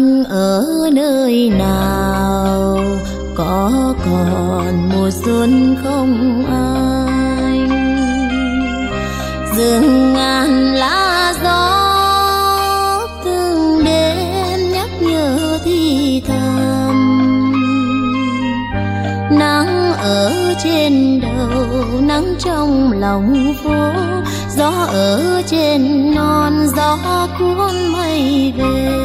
Anh ở nơi nào, có còn mùa xuân không anh? Rừng ngàn lá gió từng đêm nhắc nhớ thì thầm. Nắng ở trên đầu, nắng trong lòng phố, gió ở trên non, gió cuốn mây về.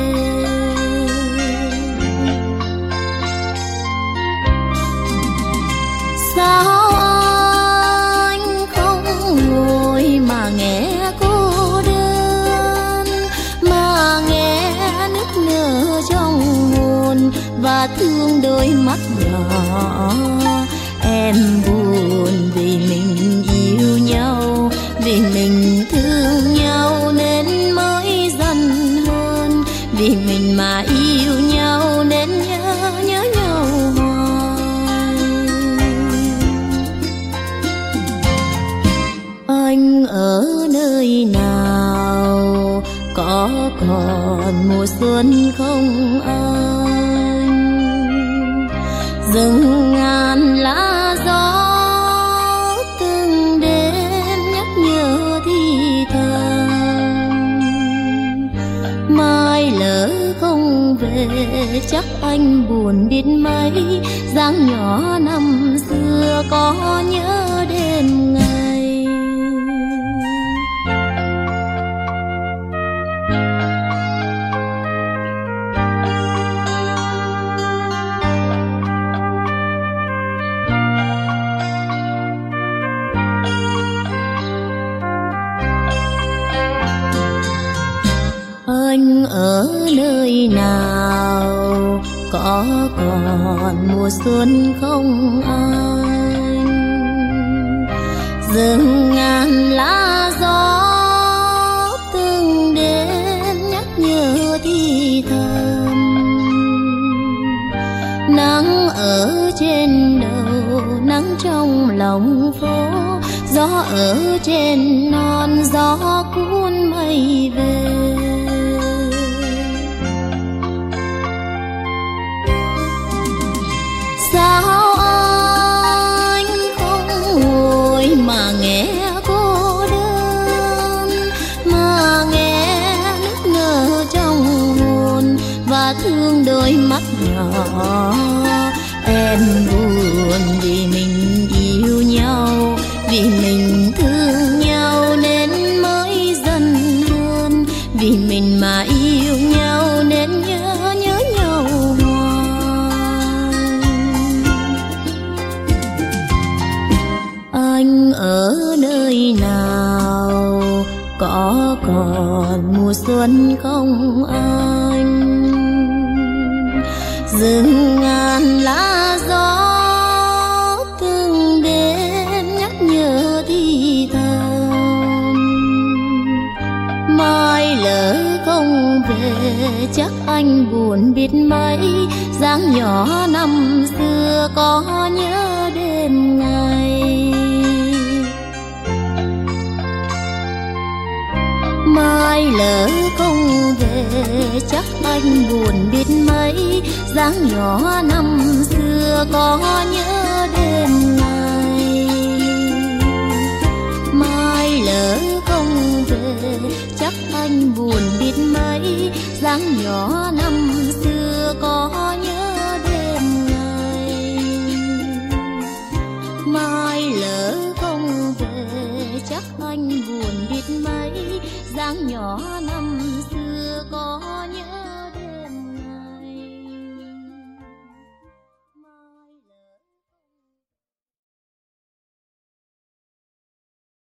Sao anh không ngồi mà nghe cô đơn, mà nghe nức nở trong hồn và thương đôi mắt nhỏ. Em buồn vì mình yêu nhau, vì mình thương nhau nên mới dần hơn, vì mình mà yêu nhau nên nhớ nhau hoài. Anh ở nơi nào, có còn mùa xuân không anh? Rừng ngàn lá gió từng đêm nhắc nhớ thì thầm. Mai lỡ không về chắc anh buồn biết mấy, dáng nhỏ năm xưa có nhớ đêm ngày. Anh ở nơi nào, có còn mùa xuân không anh? Rừng ngàn lá gió từng đêm nhắc nhớ thì thầm. Nắng ở trên đầu, nắng trong lòng phố, gió ở trên non, gió cuốn mây về. Sao anh không ngồi mà nghe cô đơn, mà nghe nức nở trong hồn và thương đôi mắt nhỏ. Em buồn vì mình yêu nhau, vì mình thương nhau nên mới dần hơn, vì mình mà yêu nhau nên nhớ nhau hoài. Anh ở nơi nào, có còn mùa xuân không anh? Rừng ngàn lá gió từng đêm nhắc nhớ thì thầm. Mai lỡ không về chắc anh buồn biết mấy, dáng nhỏ năm xưa có nhớ đêm ngày. Mai lỡ không về chắc anh buồn biết mấy, dáng nhỏ năm xưa có nhớ đêm ngày. Mai lỡ không về chắc anh buồn biết mấy, dáng nhỏ